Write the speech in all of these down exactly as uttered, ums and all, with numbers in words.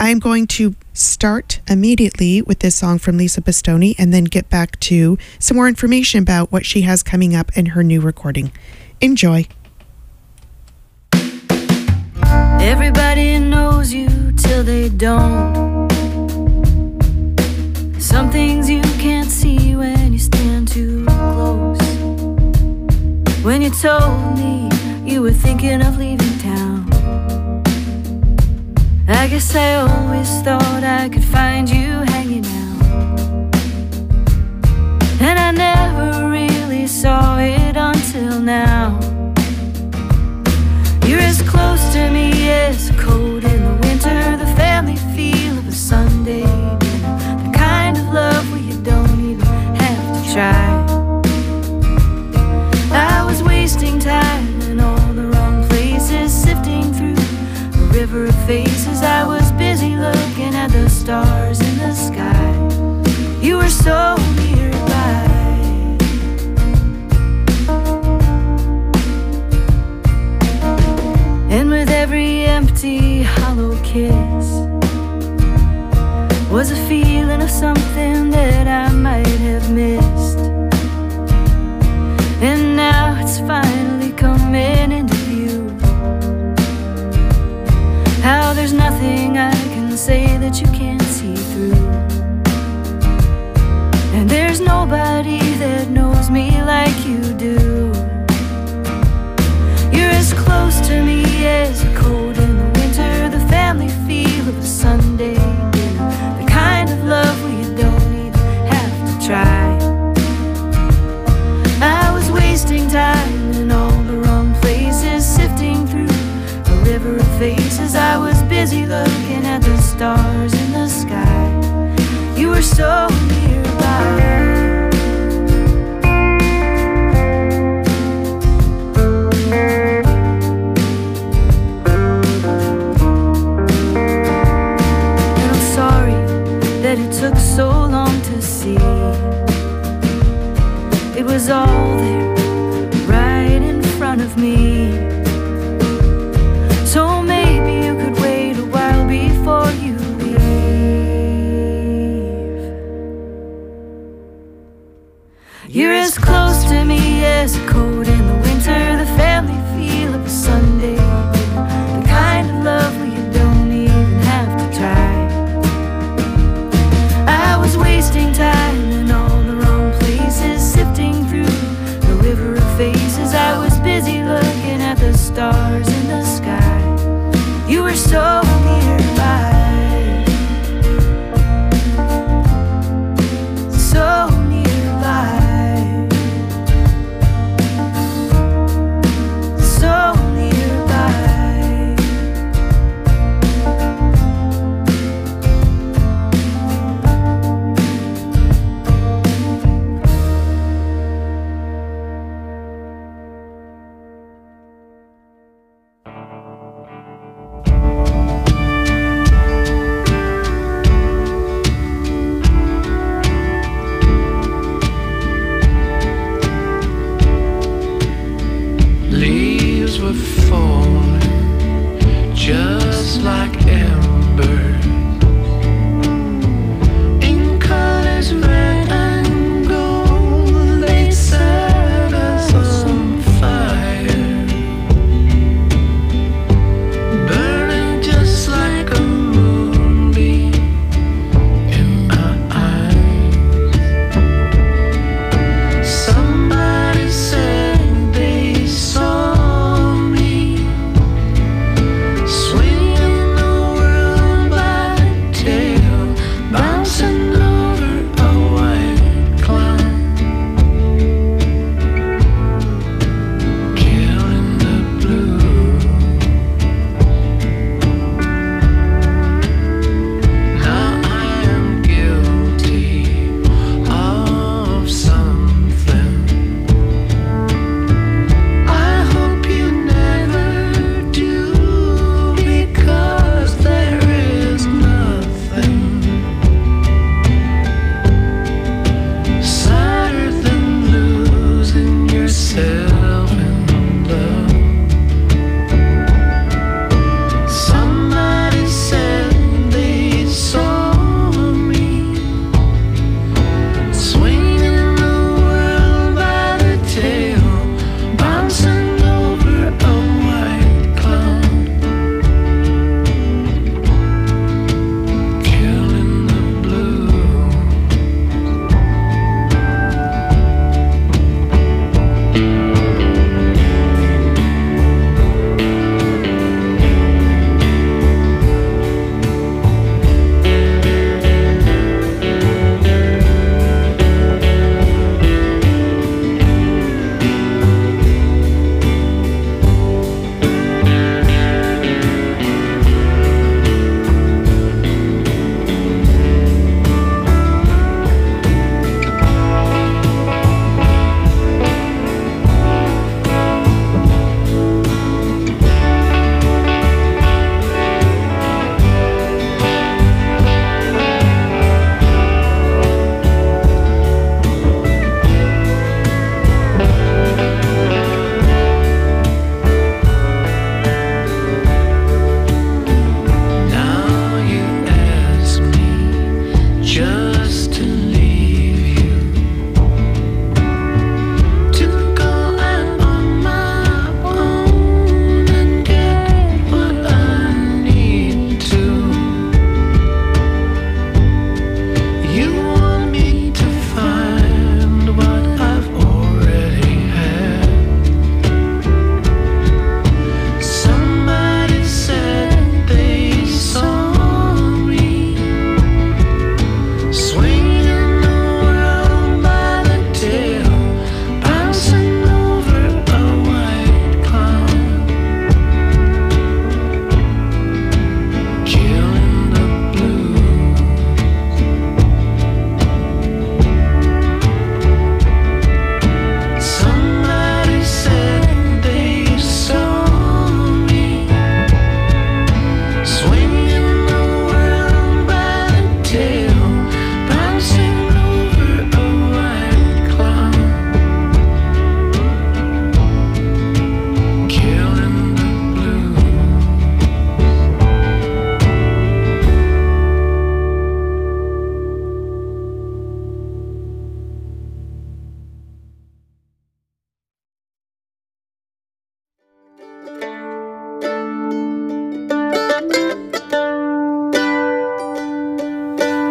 I'm going to start immediately with this song from Lisa Bastoni and then get back to some more information about what she has coming up in her new recording. Enjoy. Everybody knows you till they don't. Some things you can't see when you stand too close. When you told me you were thinking of leaving town, I guess I always thought I could find you hanging out, and I never really saw it until now. You're as close to me as cold in the winter, the family feel of a Sunday dinner, the kind of love where you don't even have to try. I was wasting time in all the wrong places, sifting through a river of faces. I was busy looking at the stars in the sky. You were so nearby. And with every empty, hollow kiss was a feeling of something that I might have missed. And now it's finally coming into view, how there's nothing I can say that you can't see through. And there's nobody that knows me like you do. You're as close to me as a cold in the winter, the family feel of a Sunday dinner, the kind of love where you don't even have to try. I was wasting time in all the wrong places, sifting through a river of faces. I was busy looking at the stars in the sky. You were so nearby. That it took so long to see. It was all there, right in front of me. So maybe you could wait a while before you leave. You're as close to me as a cold in the winter, the family feel of a Sunday dinner, the kind of love where you don't even have to try. I was wasting time in all the wrong places, sifting through a river of faces. I was busy looking at the stars in the sky. You were so nearby, so nearby.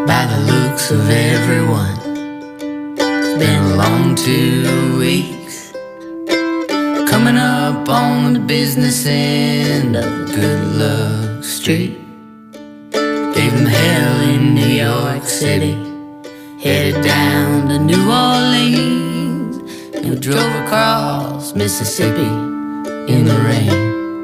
by the looks of everyone. It's been a long two weeks, coming up on the business end of the Good Luck Street. Gave them hell in New York City, headed down to New Orleans, and we drove across Mississippi in the rain.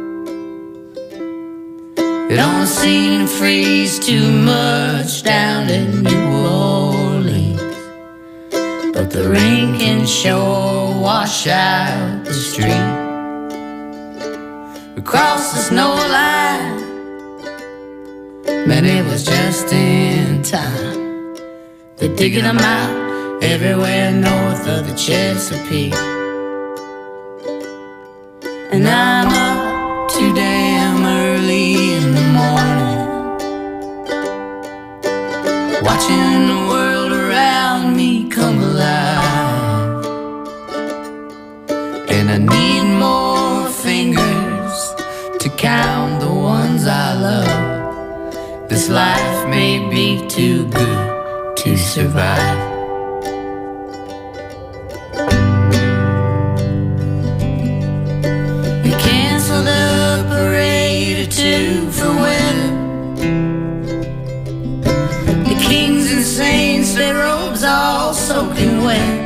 It don't seem to freeze too much down in New Orleans, but the rain can sure wash out the street. We crossed the snow line, man, it was just in time. They're digging them out everywhere north of the Chesapeake. And I'm up too damn early in the morning, watching the world around me come alive. And I need more fingers to count the ones I love. This life may be too good to survive. We canceled a parade or two for weather. The kings and saints, their robes all soaking wet.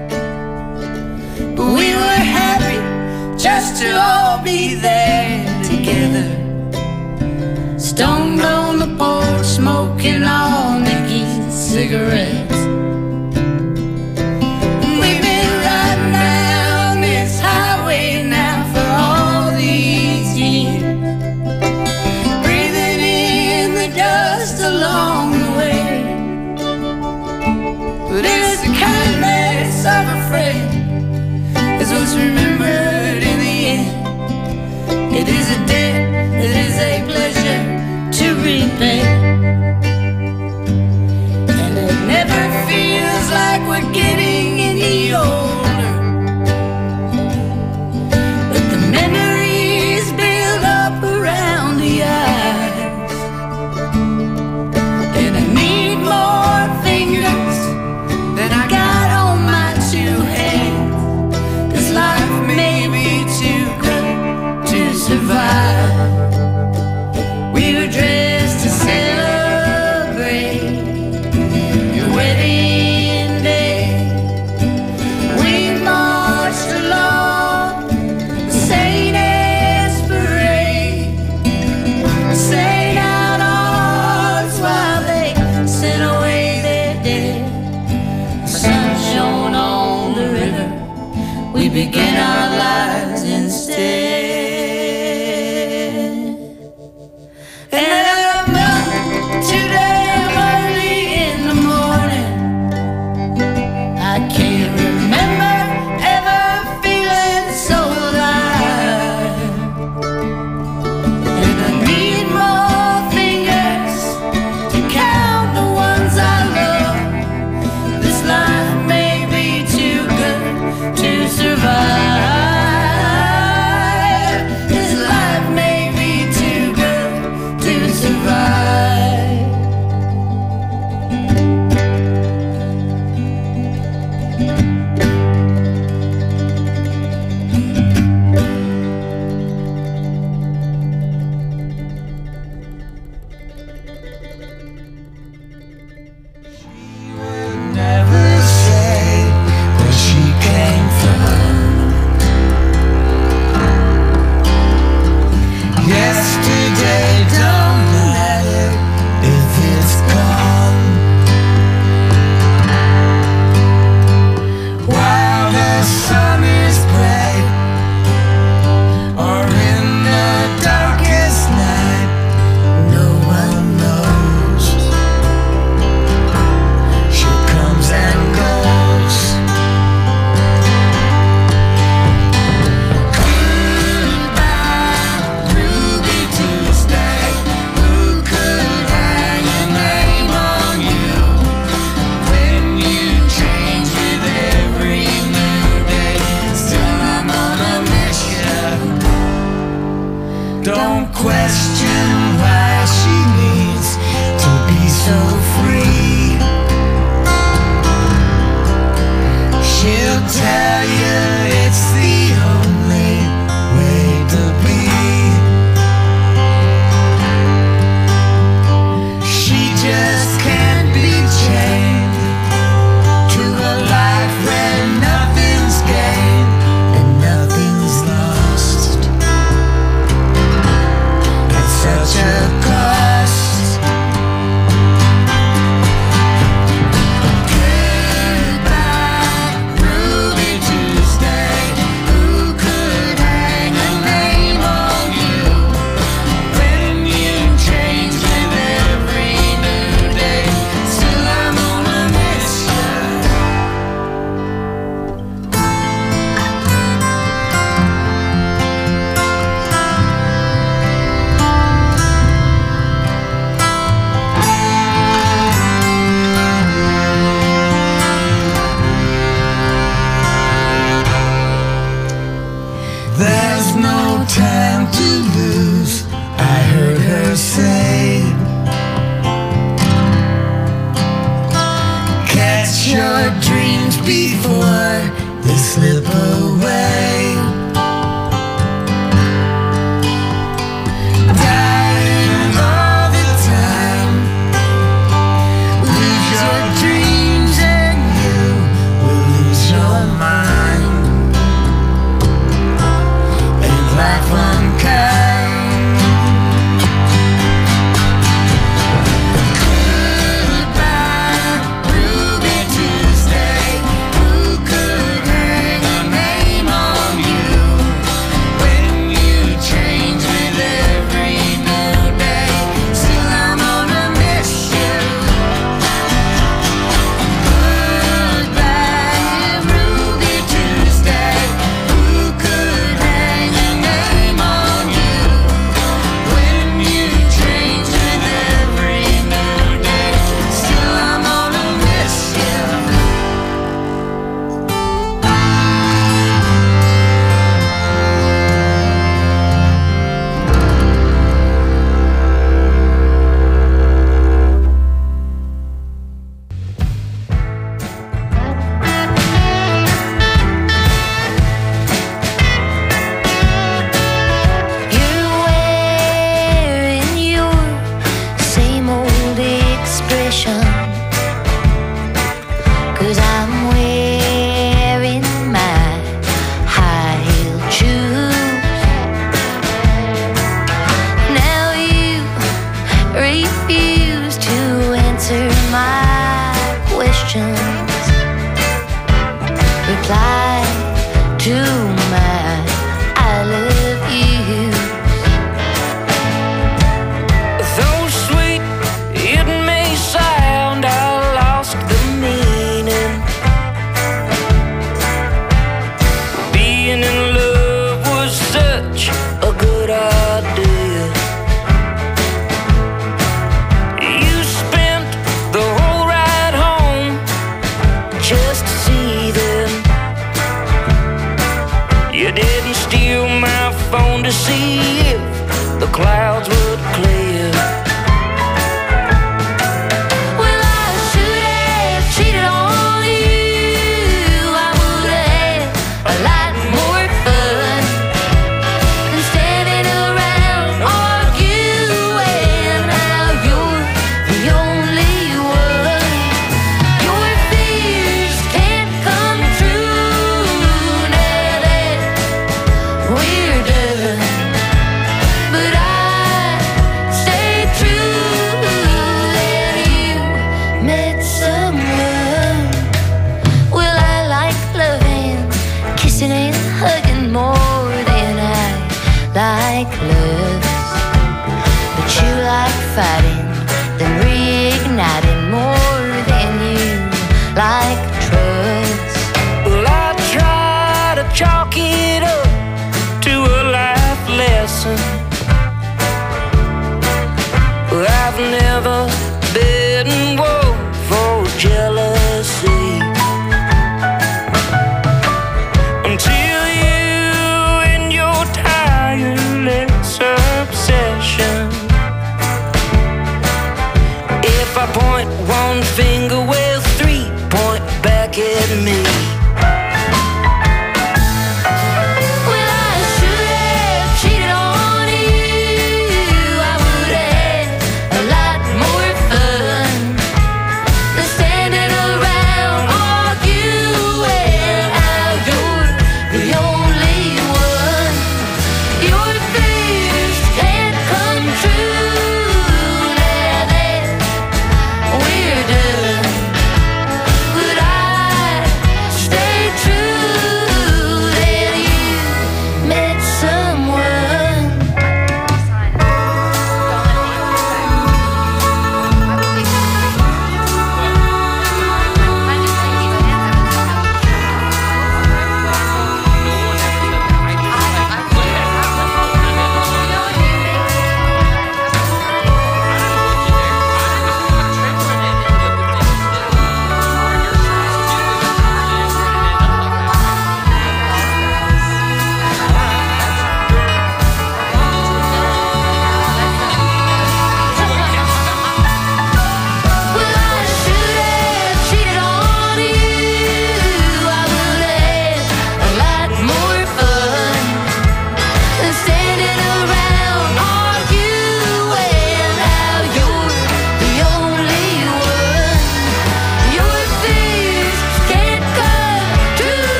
But we were happy just to all be there together, stoned on the porch, smoking all Nikki's cigarettes. We've been riding down this highway now for all these years, breathing in the dust along the way. But it's the kindness of a friend is what's remembered in the end. It is a debt, it is a pleasure to repay, and it never feels like we're getting any older. But the memories build up around the eyes, and I need more fingers than I got on my two hands. This life may be too good to survive. We were dressed to celebrate your wedding day. We marched along the Saint Anne's parade, sang out ours while they sent away their dead. The sun shone on the river, we began our lives instead. And I'm up too damn early in the morning. I can't remember ever feeling so alive. And I need more fingers to count the ones I love. This life may be too good to survive. your dreams before they slip away. Dying all the time. Lose your dreams and you will lose your mind. Ain't life unkind?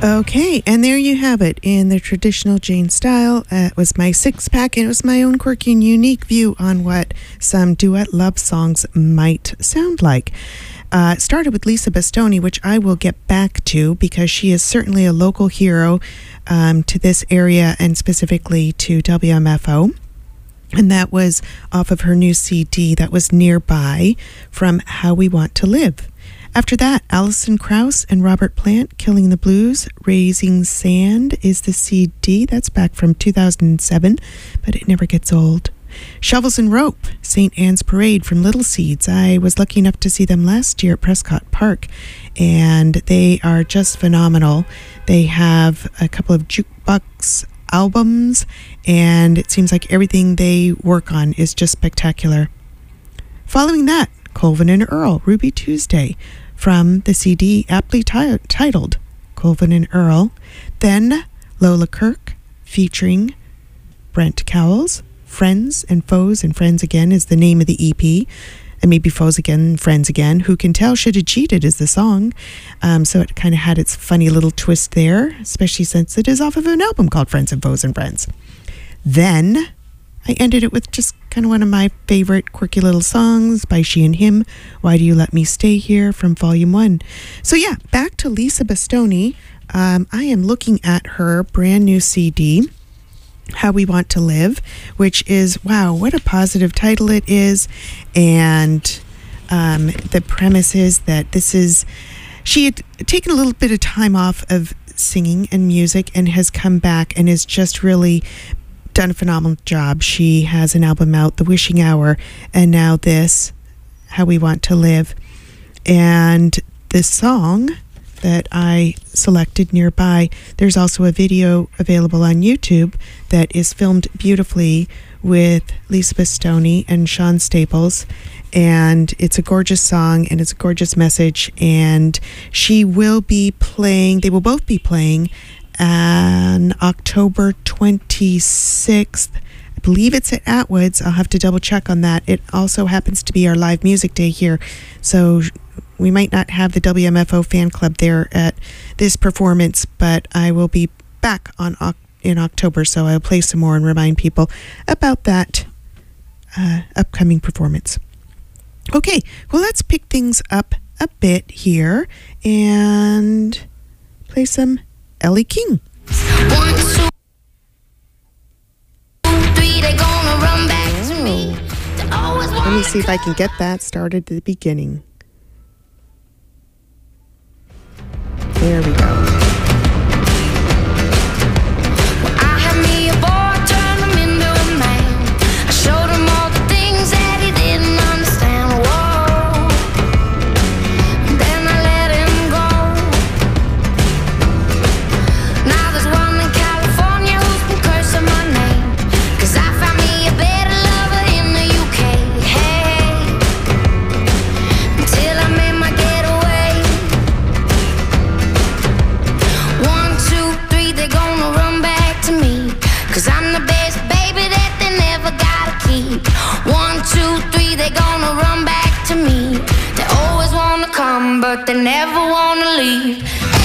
Okay, and there you have it in the traditional Jane style. Uh, it was my six pack, and it was my own quirky and unique view on what some duet love songs might sound like. Uh, it started with Lisa Bastoni, which I will get back to because she is certainly a local hero um, to this area and specifically to W M F O. And that was off of her new C D that was Nearby from How We Want to Live. After that, Alison Krauss and Robert Plant, Killing the Blues, Raising Sand is the C D. That's back from two thousand seven, but it never gets old. Shovels and Rope, Saint Anne's Parade from Little Seeds. I was lucky enough to see them last year at Prescott Park, and they are just phenomenal. They have a couple of jukebox albums, and it seems like everything they work on is just spectacular. Following that, Colvin and Earl, Ruby Tuesday, from the C D aptly t- titled Colvin and Earl. Then Lola Kirk, featuring Brent Cowles, Friends and Foes and Friends Again is the name of the E P. And maybe Foes Again, Friends Again. Who Can Tell Should Have Cheated is the song. Um, so it kind of had its funny little twist there, especially since it is off of an album called Friends and Foes and Friends. Then I ended it with just kind of one of my favorite quirky little songs by She and Him, Why Do You Let Me Stay Here from Volume one. So yeah, back to Lisa Bastoni. Um, I am looking at her brand new C D, How We Want to Live, which is, wow, what a positive title it is. And um, the premise is that this is, she had taken a little bit of time off of singing and music and has come back and is just really done a phenomenal job. She has an album out, The Wishing Hour, and now this, How We Want to Live. And this song that I selected, Nearby, there's also a video available on YouTube that is filmed beautifully with Lisa Bastoni and Sean Staples, and it's a gorgeous song and it's a gorgeous message. And she will be playing, they will both be playing on October twenty-sixth. I believe it's at Atwoods. I'll have to double check on that. It also happens to be our live music day here, so we might not have the W M F O fan club there at this performance, but I will be back on in October, so I'll play some more and remind people about that uh, upcoming performance. Okay, well, let's pick things up a bit here and play some Ellie King. One, two, three, they're gonna run back to me. Let me see if I can get that started at the beginning. There we go. But they never wanna leave.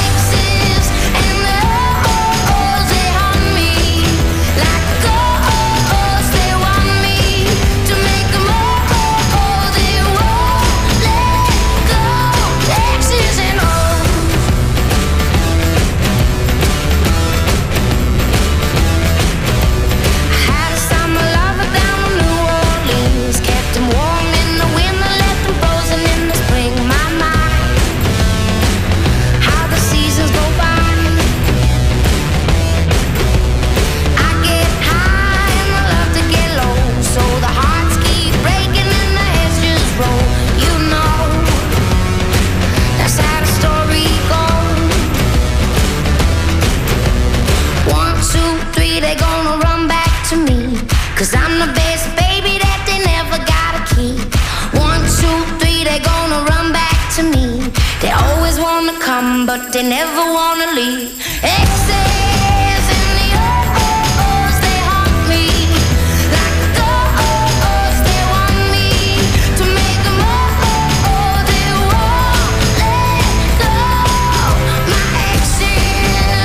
Cause I'm the best baby that they never gotta keep. One, two, three, they gonna run back to me. They always wanna come, but they never wanna leave. Excess in the oh-oh-ohs, they haunt me. Like the oh-ohs, they want me to make them oh-oh-oh, they won't let go. My exes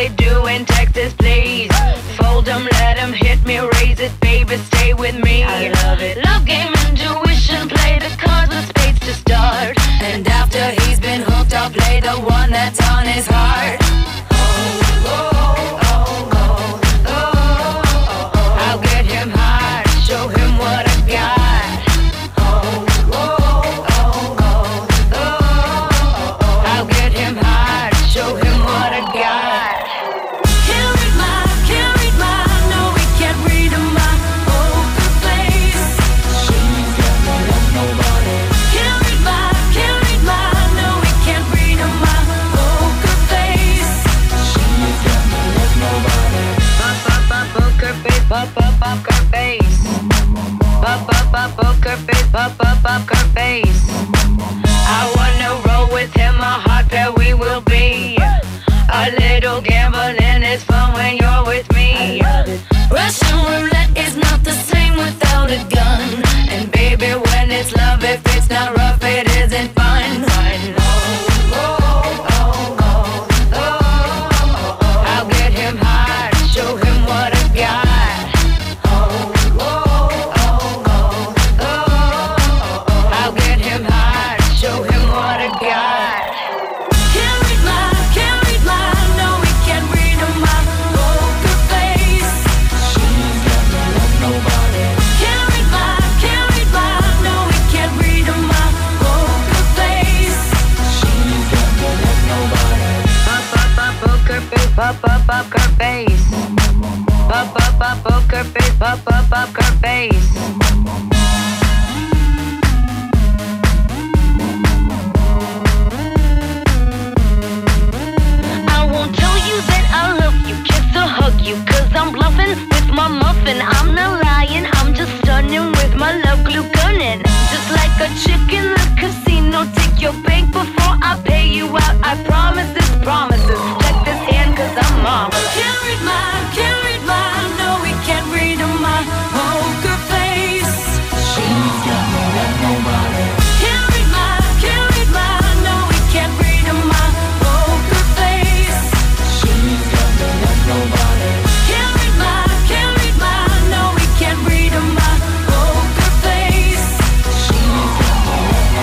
they do in Texas, please. Fold 'em, let 'em hit me, raise it, baby, stay with me. I love it. Love game, intuition, play the cards with spades to start. And after he's been hooked, I'll play the one that's on his heart. Oh, oh, oh, oh, oh, oh. I'll get him hard, show him what I got. Oh, oh, oh, oh, oh. I'll get him hard, show him what I got. Can't read my, can't read my, no, we can't read my poker face. She's got no love, nobody. Can't read my, can't read my, no, we can't read my poker face. She's got no love, nobody. Pop, pop, pop, poker face, pop, pop, pop, poker face. Pop, pop, pop, poker face, pop, pop, pop, poker face. I wanna roll with him, a hot pair we will be. A little gambling is fun when you're with me. Russian roulette is not the same without a gun. And baby, when it's love, if it's not rough, it isn't fun. Oh, oh, oh, oh, oh. I'll get him hard, show him what I got. Oh, oh, oh, oh, oh. I'll get him hard, show him what I got. Can't read my, can't read my, no, we can't read my poker face. She's got no love, nobody. Can't read my, can't read my, no, we can't read my poker face. She's got no love, nobody. Pop, pop, pop, poker face, pop, pop, pop, poker face. Pop, pop, pop, poker face, pop, pop, pop, poker face. I won't tell you that I love you, kiss or hug you, cause I'm bluffing with my muffin. I'm not lying, I'm just stunning with my love glue gunning. Just like a chick in the casino, take your bank before I pay you out. I promise this promises, check this hand cause I'm marvelous. Can't read my, can't read my, no, we can't read my poker face. She's got no love, nobody. Can't read my, can't read my, no, we can't read my poker face. She's got no love, nobody. Can't read my, can't read my, no, we can't read my poker face. She's got no love,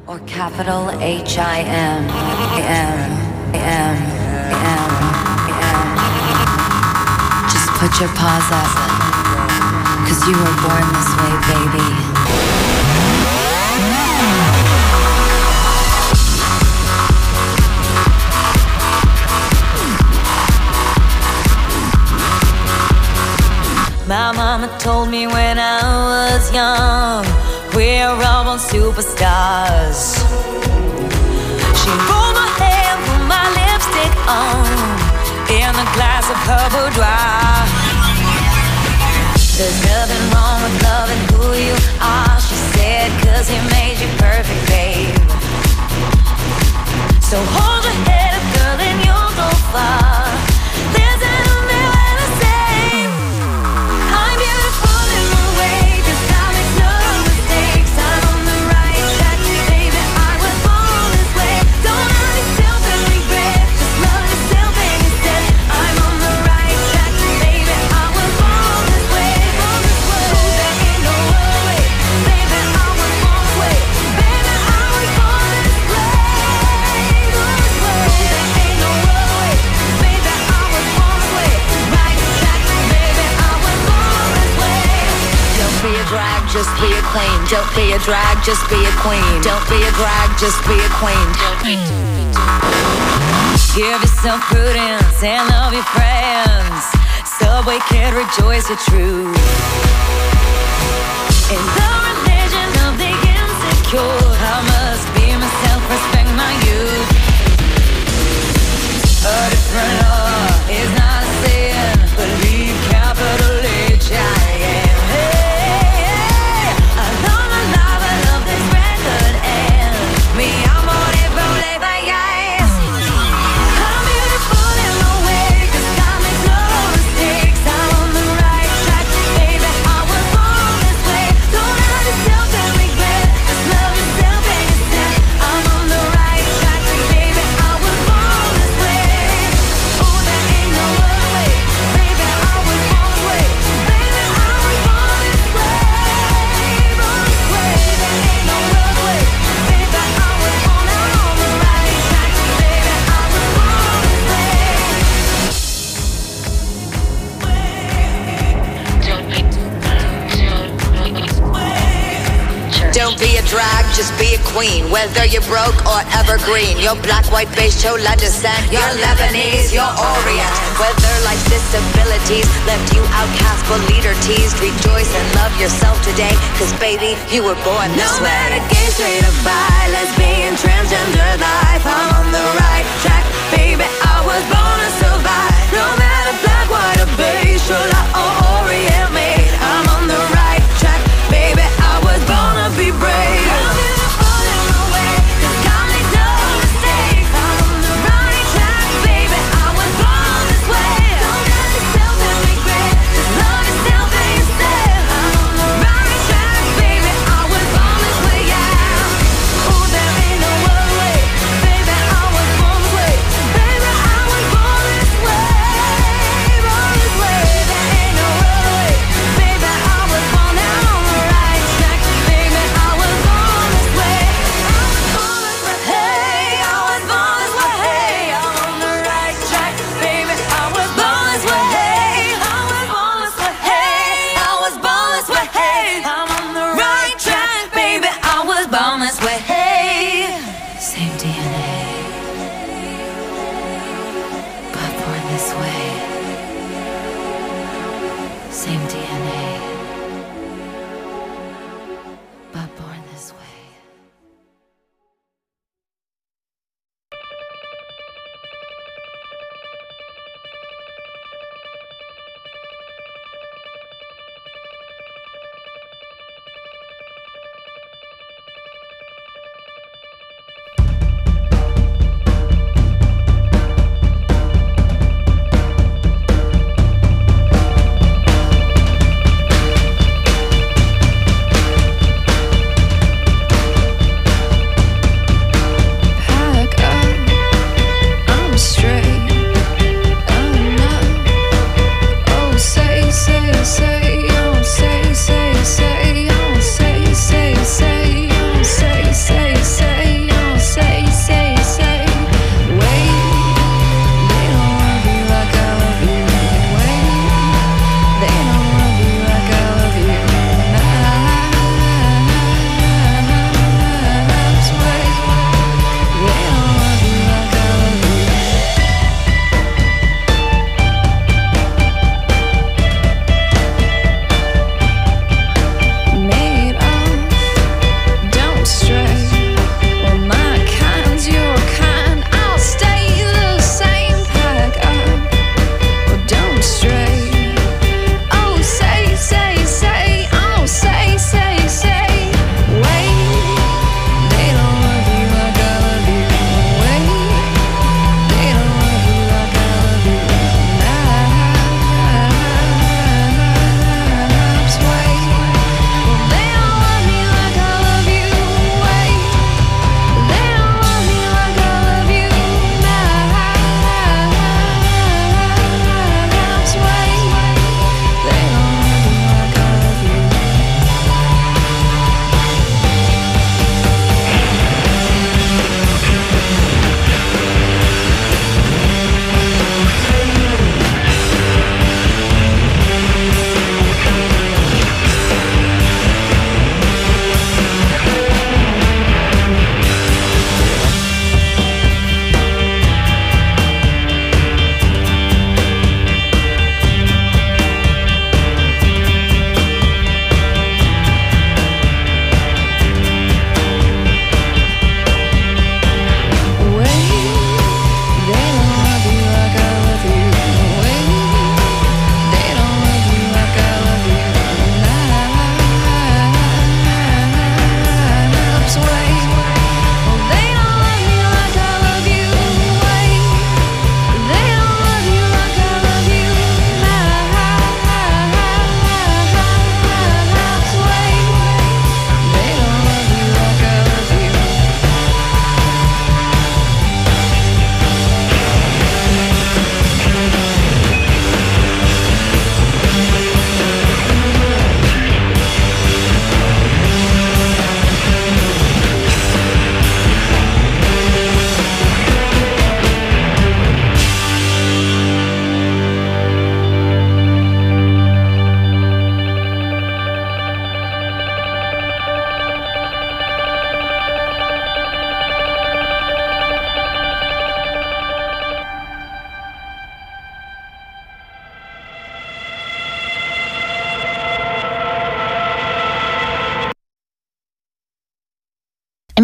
or capital H I M M M M M. Just put your paws up, 'cause you were born this way, baby. My mama told me when I was young, we're all born superstars. She rolled my hair, put my lipstick on, in a glass of her boudoir. There's nothing wrong with loving who you are, she said, 'cause he made you perfect, babe. So hold your head up, girl, and you'll go far. Listen to me when I say I'm beautiful in my way, 'cause I make no mistakes. I'm on the right track, baby, I was born this way. Don't hurt yourself and regret, just love yourself and instead. I'm on the right track, baby, I was born this way, born this way. Oh, there ain't no other way, baby, I was born this way. Baby, I was born this way, born this way. Oh, there ain't no other way, baby, I was born this way. Right track, baby, I was born this way. Don't be a drag, just be a queen. Don't be a drag, just be a queen. Don't be a drag, just be a queen. Give yourself prudence and love your friends. Subway kid, rejoice your truth. In the religion of the insecure, I must be myself, respect my youth. A different law is not a sin, believe capital H I M. Hey, hey, along the lava of this record and mi amor es problema, yes. I'm beautiful in my way, 'cause I make no mistakes. I'm on the right track, baby, I was born this way. Don't hurt yourself and regret, just love yourself and instead. I'm on the right track, baby, I was born this way. Oh, there ain't no other way, baby, I was born this way. Baby, I was born this way, born this way. There ain't no other way, baby, I was born. I'm on the right track, baby, I was born this way. Don't be a drag, just be a queen. Whether you're broke or evergreen, you're black, white, beige, chola descent, you're Lebanese, you're Orient. Whether life's disabilities left you outcast but leader teased, rejoice and love yourself today, 'cause baby, you were born this No way. matter gay, straight or bi, lesbian, transgender life, I'm on the right track, baby, I was born to survive. No matter black, white or beige, chola or Orient made, I'm on the right track, baby, I was born to be brave. I'm beautiful in my way, 'cause I make no mistakes. I'm on the right track, baby, I was born this way. Don't hurt yourself and regret, just love yourself and instead. I'm on the right track, baby, I was born this way, yeah.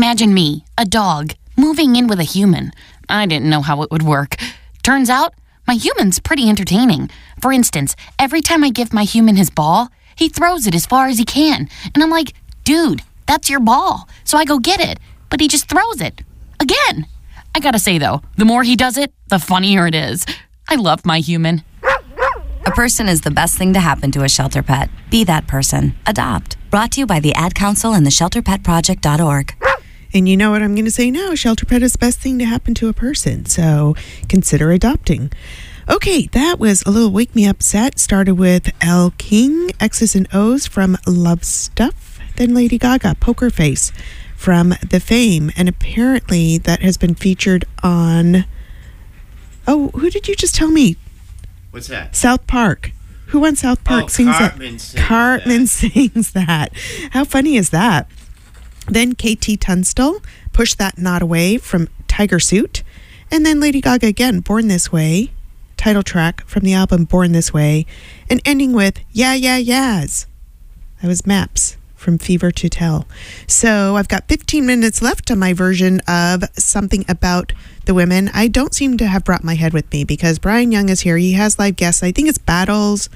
Imagine me, a dog, moving in with a human. I didn't know how it would work. Turns out, my human's pretty entertaining. For instance, every time I give my human his ball, he throws it as far as he can. And I'm like, dude, that's your ball. So I go get it. But he just throws it. Again. I gotta say, though, the more he does it, the funnier it is. I love my human. A person is the best thing to happen to a shelter pet. Be that person. Adopt. Brought to you by the Ad Council and the shelter pet project dot org. And you know what I'm going to say now? A shelter pet is the best thing to happen to a person. So consider adopting. Okay, that was a little Wake Me Up set. Started with Elle King, X's and O's from Love Stuff. Then Lady Gaga, Poker Face from The Fame. And apparently that has been featured on... Oh, who did you just tell me? What's that? South Park. Who on South Park oh, sings Cartman that? Sings Cartman that. sings that. How funny is that? Then K T Tunstall, Push That Knot Away from Tiger Suit. And then Lady Gaga again, Born This Way, title track from the album Born This Way. And ending with Yeah, Yeah, Yeahs. That was Maps from Fever to Tell. So I've got fifteen minutes left on my version of Something About the Women. I don't seem to have brought my head with me because Brian Young is here. He has live guests. I think it's Battles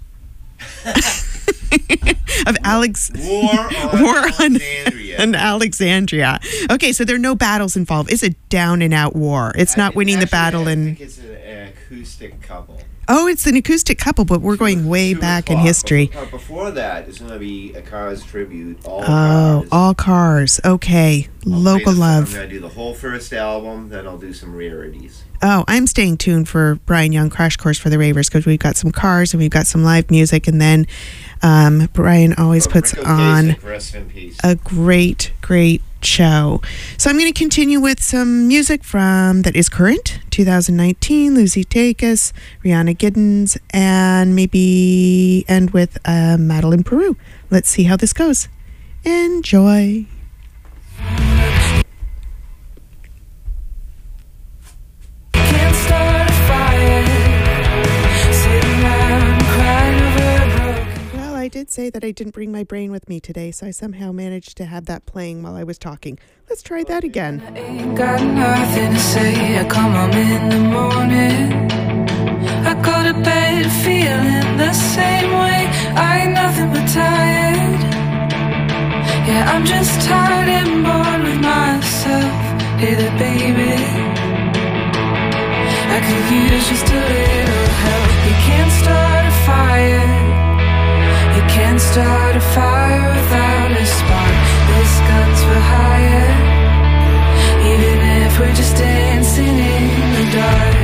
of Alex War on War on Alexandria. and Alexandria. Okay, so there are no battles involved. It's a down and out war. It's not I- winning the actually, battle I and think it's an, an acoustic couple. oh, it's an acoustic couple, but we're going way Two back in o'clock. history. Before, before that, it's going to be a Cars tribute. All Oh, Cars. all cars. Okay, I'll local play the- love. I'm going to do the whole first album, then I'll do some rarities. Oh, I'm staying tuned for Brian Young Crash Course for the Ravers because we've got some cars and we've got some live music, and then um, Brian always Oh, puts Rick on Ocasek, rest in peace. a great, great show. So I'm going to continue with some music from that is current, two thousand nineteen, Lucy Dacus, Rihanna Giddens, and maybe end with uh, Madeline Peru. Let's see how this goes. Enjoy. Can't start a fire, sitting around crying over a broken. Well, I did say that I didn't bring my brain with me today, so I somehow managed to have that playing while I was talking. Let's try that again. I ain't got nothing to say. I come home in the morning, I go to bed feeling the same way. I ain't nothing but tired. Yeah, I'm just tired and bored with myself. Hey there, baby, I could use just a little help. You can't start a fire, you can't start a fire without a spark. This gun's for hire, even if we're just dancing in the dark.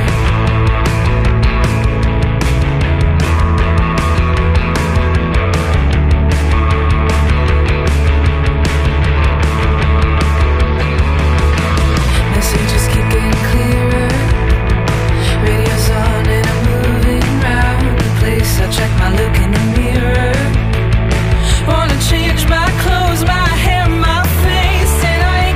Messages keep getting clearer, radio's on and I'm moving round the place. I check my look in the mirror, wanna change my clothes, my hair, my face, and I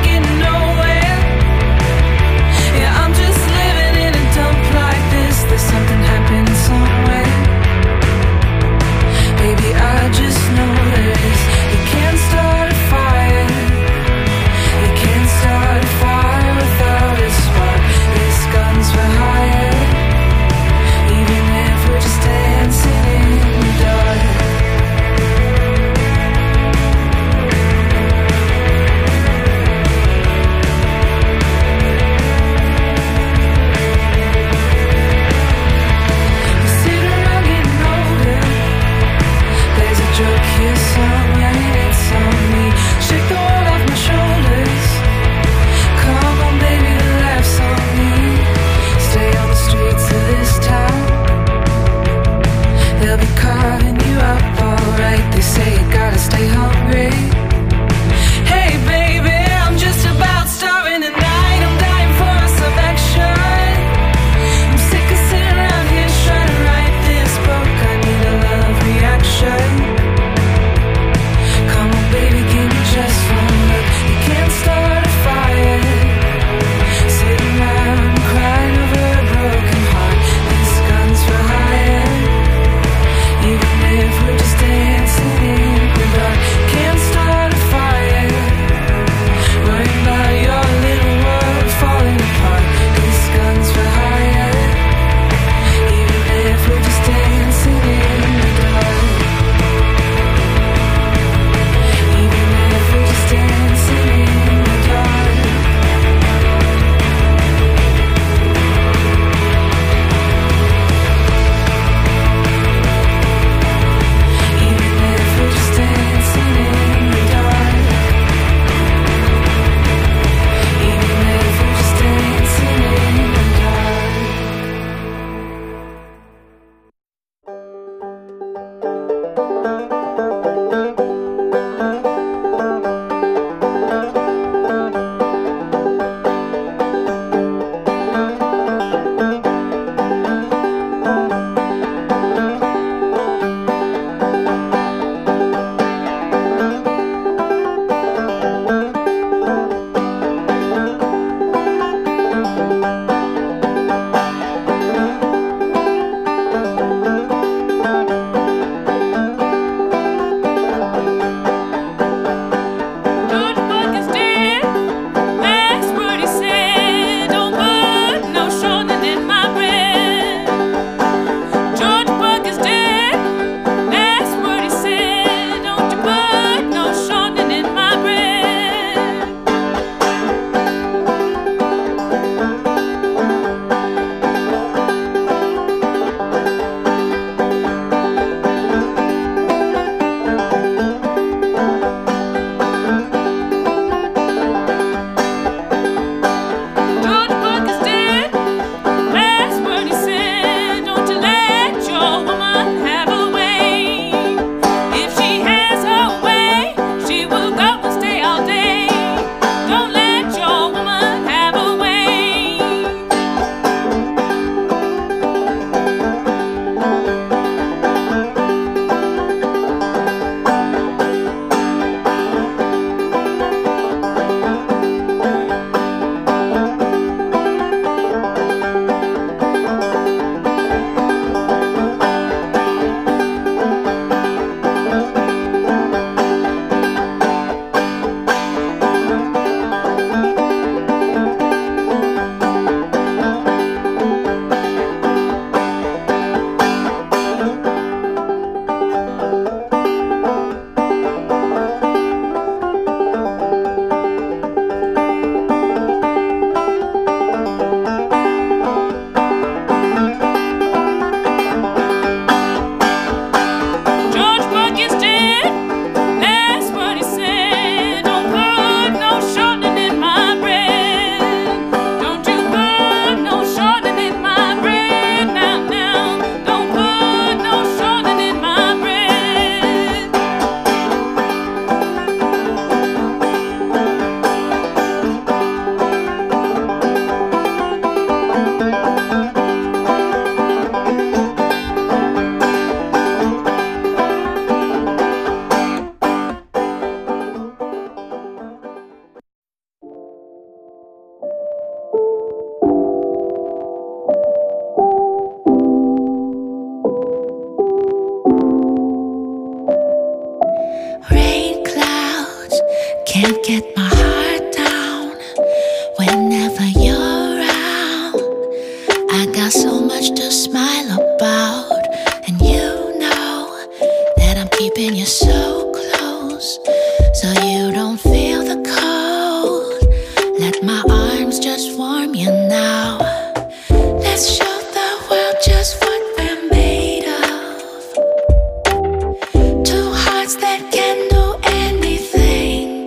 Let my arms just warm you now. Let's show the world just what we're made of. Two hearts that can do anything.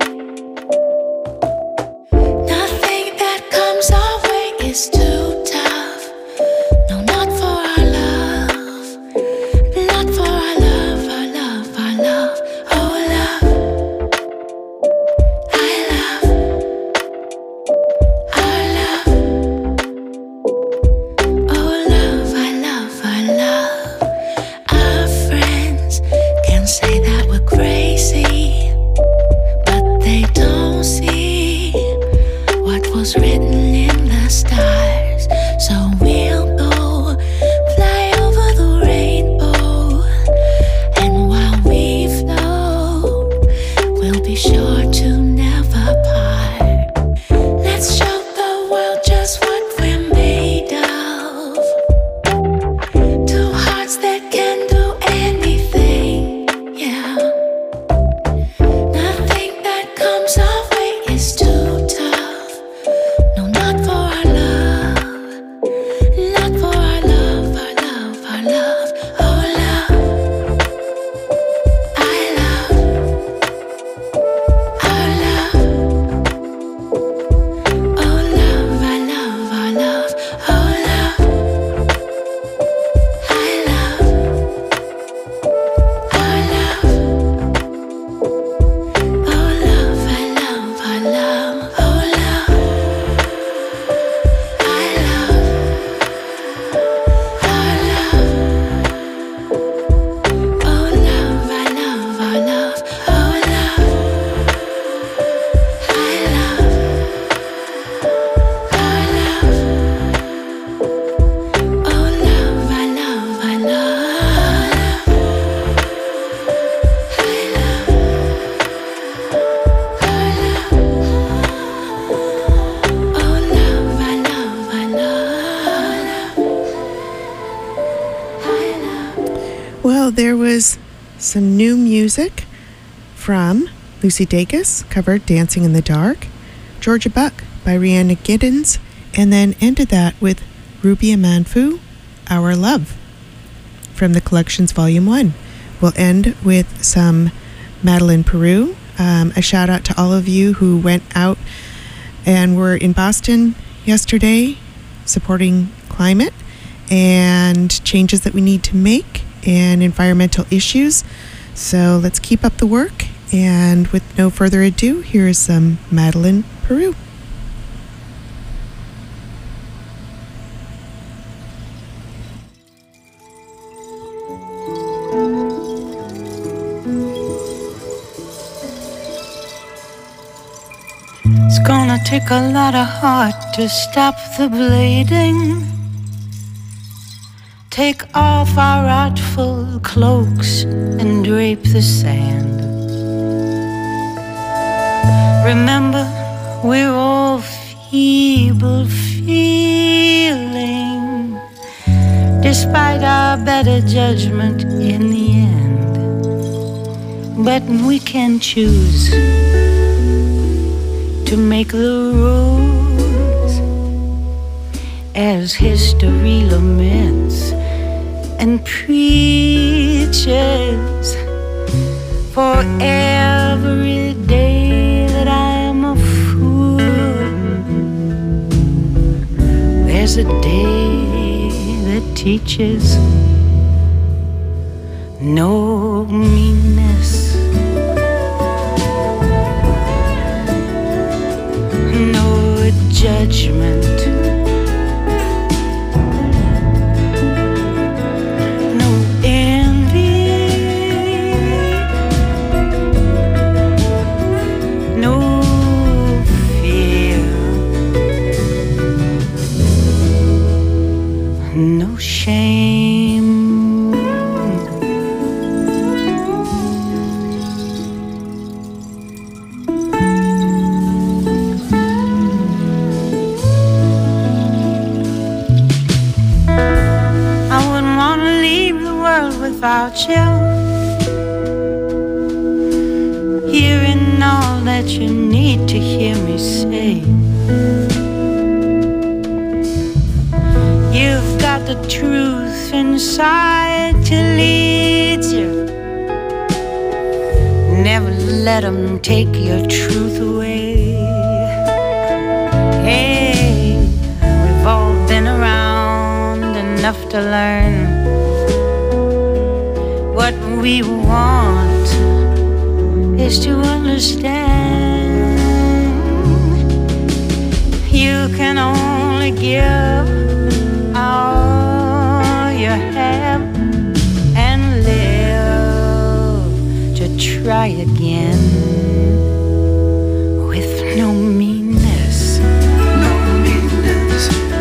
Nothing that comes our way is too tough. No, not for our love. Not for our love, our love, our love. Oh, love. I love. Our love. Oh, love, I love, I love. Our friends can say that we're crazy, but they don't see what was written in the stars. So we'll go fly over the rainbow, and while we float, we'll be sure to never part. Let's show the world just what we're made of. Two hearts that can do anything, yeah. Nothing that comes our way is too tough. No, not for our love. Not for our love, our love, our love. Oh, love. I love. Our love. Oh, love, I love, our love. Oh, love. I love. Our love. Oh, love, I love, our love. Oh, love. I love. Our love. Oh, love, I love, our love. Oh, love. I love. Our love. Oh, love, I love, I love. I love. Our love. Oh, love, I love, I love. I love. Well, there was some new music from Lucy Dacus, covered Dancing in the Dark, Georgia Buck by Rihanna Giddens, and then ended that with Ruby Amanfu, Our Love, from the Collections Volume one. We'll end with some Madeline Peru. Um, a shout out to all of you who went out and were in Boston yesterday supporting climate and changes that we need to make and environmental issues. So let's keep up the work. And with no further ado, here is some Madeline Peru. It's gonna take a lot of heart to stop the bleeding. Take off our artful cloaks and drape the sand. Remember, we're all feeble feeling, despite our better judgment in the end. But we can choose to make the rules as history laments and preaches. For every day that I am a fool, there's a day that teaches no meanness, no judgment, no envy, no fear, no shame. Without you, hearing all that you need to hear me say. inside to lead you. Never let them take your truth away. Hey, we've all been around enough to learn what we want is to understand. You can only give all you have and live to try again with no meanness. No meanness.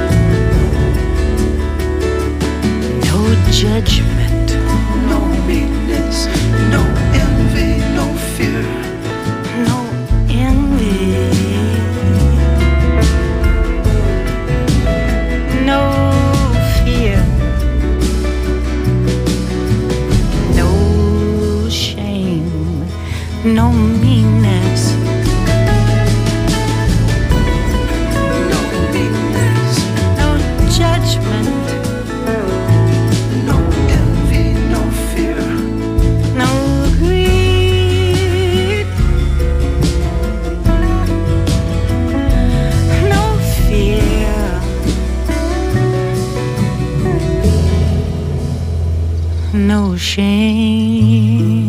No judgment. No meanness. No envy. No fear. No envy. No fear. No shame. No meanness. No meanness. No judgment. No envy. No fear. No greed. No fear. No shame.